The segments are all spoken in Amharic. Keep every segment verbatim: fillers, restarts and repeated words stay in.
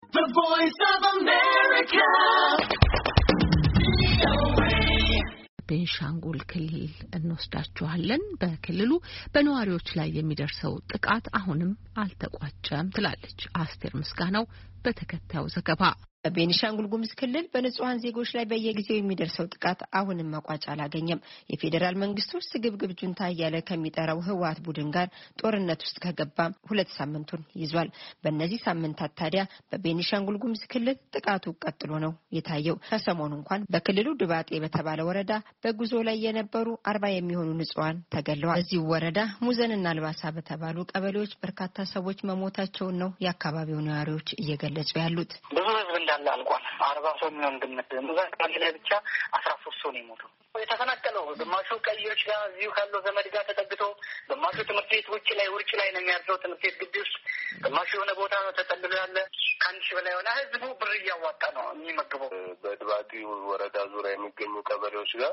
The Voice of America. ቤንሻንጉል ክልል እንወስዳችኋለን። በክልሉ በነዋሪዎች ላይ የሚደርሰው ጥቃት አሁንም አልተቋጨም ትላለች አስቴር ምስጋናው በተከታዩ ዘገባ። በቤንሻንጉል ጉሙዝ ክልል በንጹሃን ዜጎች ላይ በየጊዜው የሚደርሰው ጥቃት አሁንም መቋጫ አላገኘም። የፌዴራል መንግስቱ ስግብግብ ጁንታ እያለ ከሚጠራው ህወሓት ቡድን ጋር ጦርነት ውስጥ ከገባ ሁለት ሳምንቱን ይዟል። በእነዚህ ሳምንታት ታዲያ በቤንሻንጉል ጉሙዝ ክልል ጥቃቱ ቀጥሎ ነው የታየው። ከሰሞኑ እንኳን በክልሉ ድባጤ በተባለ ወረዳ በጉዞ ላይ የነበሩ አርባ የሚሆኑ ንጹሃን ተገለዋል። እዚህ ወረዳ ሙዘንና አልባሳ በተባሉ ቀበሌዎች በርካታ ሰዎች መሞታቸውን ነው የአካባቢው ነዋሪዎች እየገለጹ ያሉት። እንዳለ አልቋል። አርባ ሰው የሚሆን ግምት ሙዛን ካለ ብቻ አስራ ሶስት ሰው ነው የሞተው። የተፈናቀለው ግማሹ ቀዮች ጋር እዚሁ ካለው ዘመድ ጋር ተጠግቶ፣ ግማሹ ትምህርት ቤት ውጭ ላይ ውርጭ ላይ ነው የሚያድረው ትምህርት ቤት ግቢ ውስጥ፣ ግማሹ የሆነ ቦታ ነው ተጠልሎ ያለ። ከአንድ ሺህ በላይ የሆነ ህዝቡ ብር እያዋጣ ነው የሚመግበው። በድባቲ ወረዳ ዙሪያ የሚገኙ ቀበሌዎች ጋር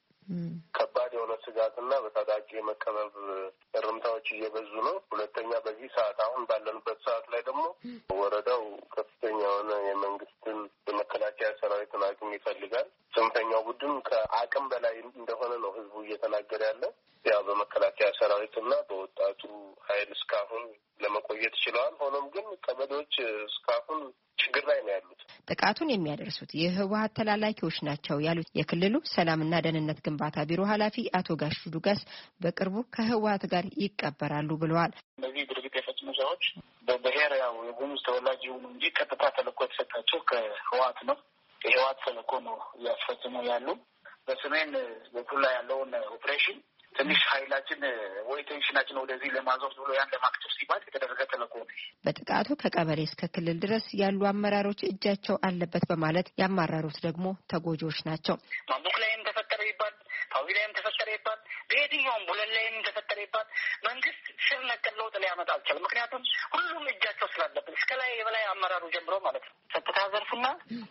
ከባድ የሆነ ስጋትና በታጣቂ የመከበብ እርምታዎች እየበዙ ነው። ሁለተኛ በዚህ ሰዓት አሁን ባለንበት ሰዓት ላይ ደግሞ ወረዳው ከፍተኛ የሆነ የመንግስትን የመከላከያ ሰራዊትን አቅም ይፈልጋል። ጽንፈኛው ቡድን ከአቅም በላይ እንደሆነ ነው ህዝቡ እየተናገረ ያለ። ያው በመከላከያ ሰራዊትና በወጣቱ ኃይል እስካሁን ለመቆየት ችለዋል። ሆኖም ግን ቀበሌዎች እስካሁን ችግር ላይ ነው ያሉት። ጥቃቱን የሚያደርሱት የህወሓት ተላላኪዎች ናቸው ያሉት የክልሉ ሰላምና ደህንነት ግንባታ ቢሮ ኃላፊ አቶ ጋሹ ዱጋስ በቅርቡ ከህወሓት ጋር ይቀበራሉ ብለዋል። እነዚህ ድርጊት የፈጸሙ ሰዎች በብሔር ያው የጉሙዝ ተወላጅ ይሁኑ እንጂ ቀጥታ ተልዕኮ የተሰጣቸው ከህወሓት ነው። የህወሓት ተልዕኮ ነው እያስፈጸሙ ያሉ። በሰሜን በኩል ላይ ያለውን ኦፕሬሽን ትንሽ ኃይላችን ወይ ቴንሽናችን ወደዚህ ለማዞር ብሎ ያን ለማክቸር ሲባል የተደረገ ተልዕኮ ነው። በጥቃቱ ከቀበሌ እስከ ክልል ድረስ ያሉ አመራሮች እጃቸው አለበት በማለት ያማራሩት ደግሞ ተጎጂዎች ናቸው። ማምቡክ ላይም ተፈጠረ ይባል፣ ታዊ ላይም ተፈጠረ ይባል፣ በየትኛውም ቡለን ላይም ተፈጠረ ይባል መንግስት ስር ነቀል ለውጥ ሊያመጣ አልቻለም። ምክንያቱም ሁሉም እጃቸው ስላለበት እስከ ላይ የበላይ አመራሩ ጀምሮ ማለት ነው። ጸጥታ ዘርፍና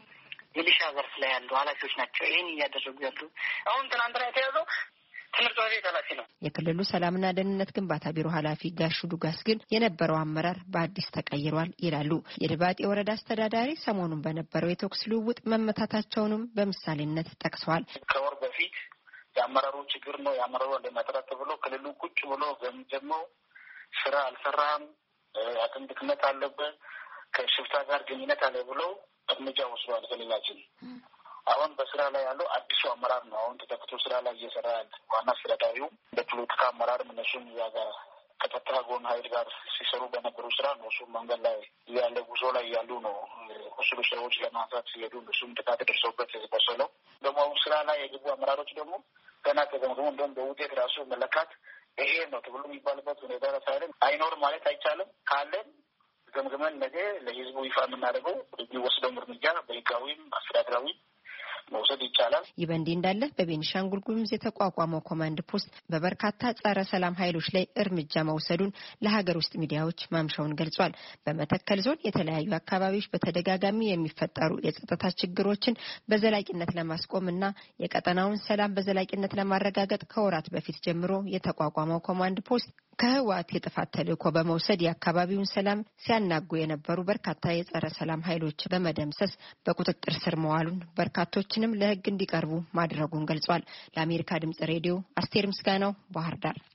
ሚሊሻ ዘርፍ ላይ ያሉ ኃላፊዎች ናቸው ይህን እያደረጉ ያሉ። አሁን ትናንትና የተያዘው ትምህርት ቤት ኃላፊ ነው። የክልሉ ሰላምና ደህንነት ግንባታ ቢሮ ኃላፊ ጋሹ ዱጋስ ግን የነበረው አመራር በአዲስ ተቀይሯል ይላሉ። የድባጤ ወረዳ አስተዳዳሪ ሰሞኑን በነበረው የተኩስ ልውውጥ መመታታቸውንም በምሳሌነት ጠቅሰዋል። ከወር በፊት የአመራሩ ችግር ነው የአመራሩ ለማጥራት ብሎ ክልሉ ቁጭ ብሎ ገምገመው ስራ አልሰራም፣ አቅም ድክመት አለበት፣ ከሽፍታ ጋር ግንኙነት አለ ብሎ እርምጃ ወስዷል ክልላችን። አሁን በስራ ላይ ያለው አዲሱ አመራር ነው። አሁን ተተክቶ ስራ ላይ እየሰራ ያለ ዋና አስተዳዳሪው በፖለቲካ አመራር እነሱም እዛ ጋር ከጸጥታ ጎን ኃይል ጋር ሲሰሩ በነበሩ ስራ ነው። እሱም መንገድ ላይ ያለ ጉዞ ላይ ያሉ ነው ቁስሉ ሰዎች ለማንሳት ሲሄዱ እሱም ጥቃት ደርሰውበት ቆሰለው። ደግሞ አሁን ስራ ላይ የገቡ አመራሮች ደግሞ ገና ተገምግሞ እንደውም በውጤት ራሱ መለካት ይሄ ነው ተብሎ የሚባልበት ሁኔታ ሳይሆን አይኖርም ማለት አይቻልም። ካለን ገምግመን ነገ ለህዝቡ ይፋ የምናደርገው የሚወስደው እርምጃ በህጋዊም አስተዳደራዊም መውሰድ ይቻላል። ይህ በእንዲህ እንዳለ በቤንሻንጉል ጉሙዝ የተቋቋመው ኮማንድ ፖስት በበርካታ ጸረ ሰላም ኃይሎች ላይ እርምጃ መውሰዱን ለሀገር ውስጥ ሚዲያዎች ማምሻውን ገልጿል። በመተከል ዞን የተለያዩ አካባቢዎች በተደጋጋሚ የሚፈጠሩ የጸጥታ ችግሮችን በዘላቂነት ለማስቆም እና የቀጠናውን ሰላም በዘላቂነት ለማረጋገጥ ከወራት በፊት ጀምሮ የተቋቋመው ኮማንድ ፖስት ከህወሓት የጥፋት ተልዕኮ በመውሰድ የአካባቢውን ሰላም ሲያናጉ የነበሩ በርካታ የጸረ ሰላም ኃይሎች በመደምሰስ በቁጥጥር ስር መዋሉን በርካቶችንም ለህግ እንዲቀርቡ ማድረጉን ገልጿል። ለአሜሪካ ድምጽ ሬዲዮ አስቴር ምስጋናው ባህር ዳር።